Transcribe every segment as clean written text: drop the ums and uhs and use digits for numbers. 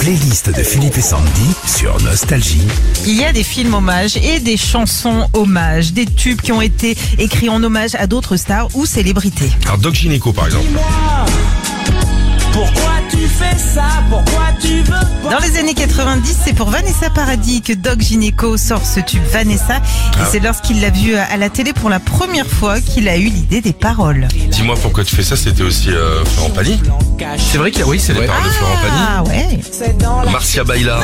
playlist de Philippe et Sandy sur Nostalgie. Il y a des films hommages et des chansons hommages, des tubes qui ont été écrits en hommage à d'autres stars ou célébrités. Alors Doc Gynéco par exemple. Pourquoi tu fais ça? Pourquoi tu veux pas? Dans les années 90, c'est pour Vanessa Paradis que Doc Gynéco sort ce tube Vanessa. Et c'est lorsqu'il l'a vu à la télé pour la première fois qu'il a eu l'idée des paroles. Dis-moi pourquoi tu fais ça, c'était aussi Florent Pagny. C'est vrai qu'il oui, c'est Les vrai. paroles de Florent Ah ouais. Pagny. Marcia Baila.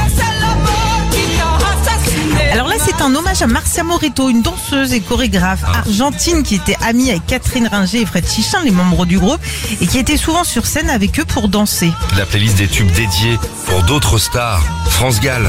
Alors là, c'est un hommage à Marcia Moreto, une danseuse et chorégraphe argentine qui était amie avec Catherine Ringer et Fred Chichin, les membres du groupe, et qui était souvent sur scène avec eux pour danser. La playlist des tubes dédiés pour d'autres stars. France Gall.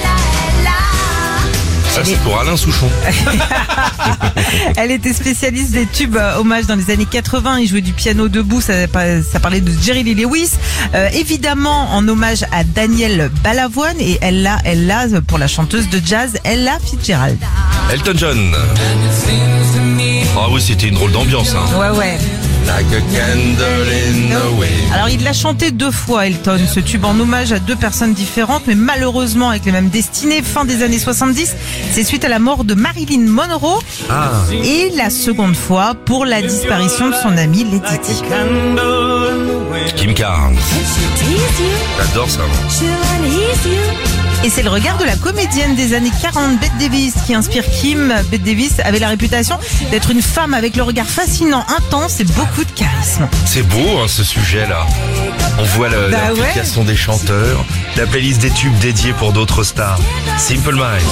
Ça c'est pour Alain Souchon. Elle était spécialiste des tubes hommages dans les années 80. Il jouait du piano debout. Ça parlait de Jerry Lee Lewis. Évidemment, en hommage à Danielle Balavoine et Ella pour la chanteuse de jazz Ella Fitzgerald. Elton John. Ah oui, c'était une drôle d'ambiance. Hein. Ouais. Like a candle in the wind. Alors, il l'a chanté 2 fois, Elton, ce tube en hommage à 2 personnes différentes, mais malheureusement avec les mêmes destinées. Fin des années 70, c'est suite à la mort de Marilyn Monroe. Et la seconde fois pour la disparition de son amie Lady Di. Kim Carnes. J'adore ça. Et c'est le regard de la comédienne des années 40, Bette Davis, qui inspire Kim. Bette Davis avait la réputation d'être une femme avec le regard fascinant, intense et beaucoup de charisme. C'est beau hein, ce sujet-là. On voit l'application des chanteurs, la playlist des tubes dédiés pour d'autres stars. Simple Minds.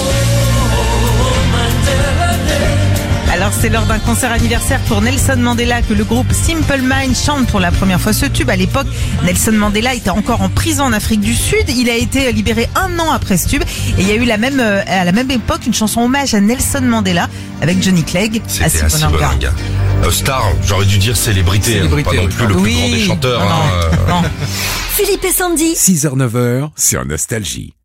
Alors c'est lors d'un concert anniversaire pour Nelson Mandela que le groupe Simple Minds chante pour la première fois ce tube. À l'époque, Nelson Mandela était encore en prison en Afrique du Sud. Il a été libéré 1 an après ce tube. Et il y a eu à la même époque une chanson hommage à Nelson Mandela avec Johnny Clegg. C'était Assi Bonanga. Star, j'aurais dû dire célébrité, hein, pas non plus le plus grand des chanteurs. Non. Philippe et Sandy. 6h-9h sur Nostalgie.